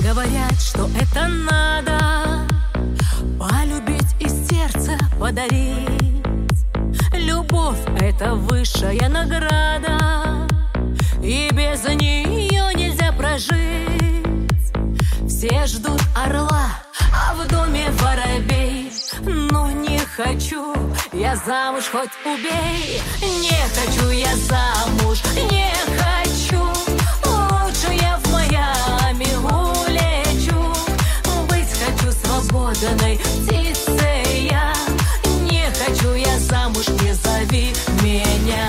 говорят, что это надо полюбить и сердце подарить. Любовь — это высшая награда, и без нее нельзя прожить. Все ждут орла, а в доме воробей. Но не хочу я замуж, хоть убей. Не хочу я замуж, не хочу. Лучше я в Майами улечу. Быть хочу свободной птицей я. Не хочу я замуж, не зови меня.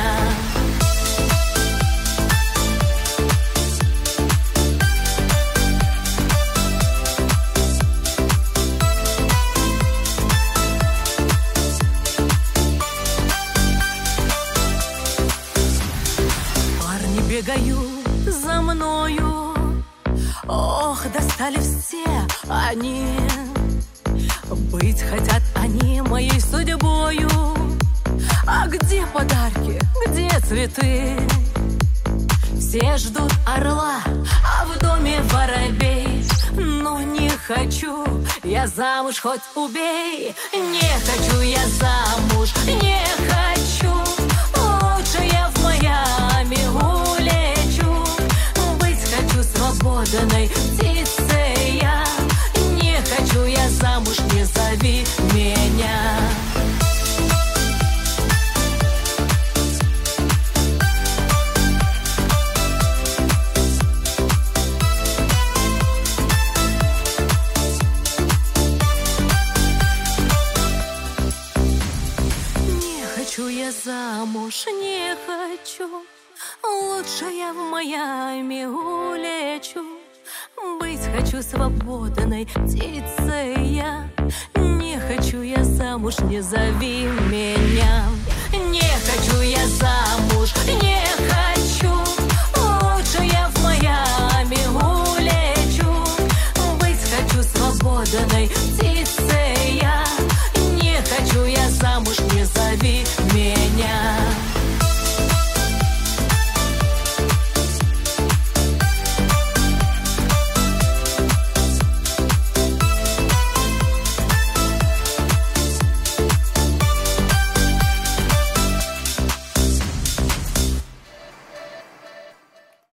Бегают за мною, ох, достали все они. Быть хотят они моей судьбою. А где подарки, где цветы? Все ждут орла, а в доме воробей. Но не хочу я замуж, хоть убей. Не хочу я замуж, не хочу. Лучше я в Майами улечу. Быть хочу свободной птицей я. Не хочу я замуж, не зови меня. Замуж не хочу, лучше я в Майами улечу. Быть хочу свободной птицей я. Не хочу я замуж, не зови меня. Не хочу я замуж, не хочу. Лучше я в Майами улечу. Быть хочу свободной птицей я. Не хочу я замуж, не зови меня.